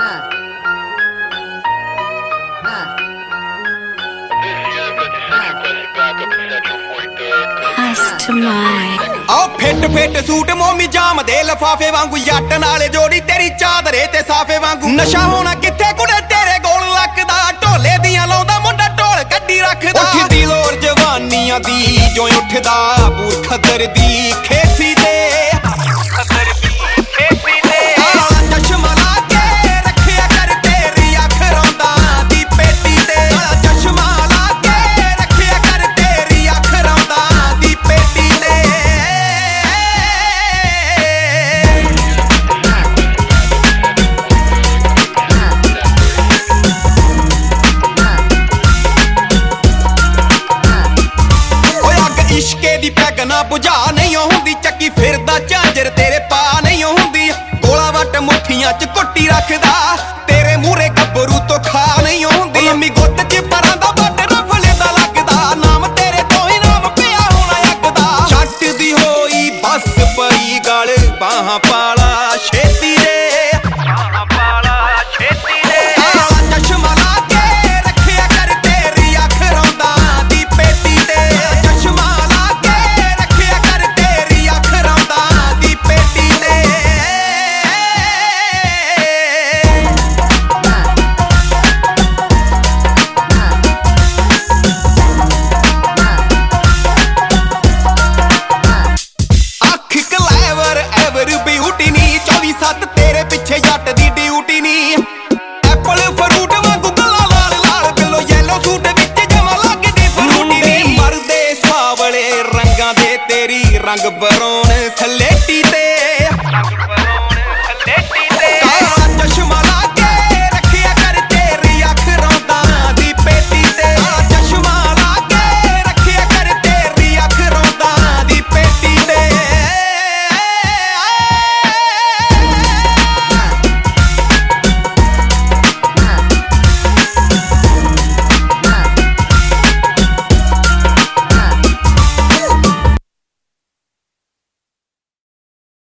ਆਓ fit fit suit ਮੋਮੀ ਜਾਮ ਦੇ ਲਫਾਫੇ ਵਾਂਗੂ ਜੱਟ ਨਾਲੇ ਜੋੜੀ ਤੇਰੀ ਚਾਦਰੇ ਤੇ ਸਾਫੇ ਵਾਂਗੂ ਨਸ਼ਾ ਹੋਣਾ ਕਿੱਥੇ ਕੁੜੇ ਤੇਰੇ ਗੋਲ ਲੱਕਦਾ ਢੋਲੇ ਦੀਆਂ ਲਾਉਂਦਾ ਮੁੰਡਾ ਢੋਲ ਕੱਢੀ ਰੱਖਦਾ ਉੱਠਦੀ ਲੋਰ ਜਵਾਨੀਆਂ ਦੀ ਜੋ ਉੱਠਦਾ ਬੂਰ ਖਦਰ ਦੀ ਖੇਸੀ ਤੇ ਚਸ਼ਮਾ ਲਾ ਕੇ ਰੱਖਿਆ ਕਰ ਤੇਰੀ ਅੱਖ ਰੌਂਦਾ ਦੀ ਪੇਟੀ ਤੇ ਚਸ਼ਮਾ ਲਾ ਕੇ ਰੱਖਿਆ ਕਰ ਤੇਰੀ ਅੱਖ ਰੌਂਦਾ ਦੀ ਪੇਟੀ ਤੇ ਓਏ ਅੱਗ ਇਸ਼ਕੇ ਦੀ ਪੈਗ ਨਾ ਬੁਝਾ ਨਹੀਂ ਹੁੰਦੀ ਚੱਕੀ ਫਿਰਦਾ ਝਾਂਜਰ ਤੇਰੇ ਪਾ ਨਹੀਂ ਹੁੰਦੀ ਗੋਲਾ ਵੱਟ ਮੁੱਠੀਆਂ ਚ ਕੁੱਟੀ ਰੱਖਦਾ ਤੇਰੇ ਮੂਹਰੇ ਗੱਭਰੂ ਤੋਂ ਖਾ ਨਹੀਂ ਹੁੰਦੀ ਲੰਮੀ ਗੁੱਤ ਚ ਪਰ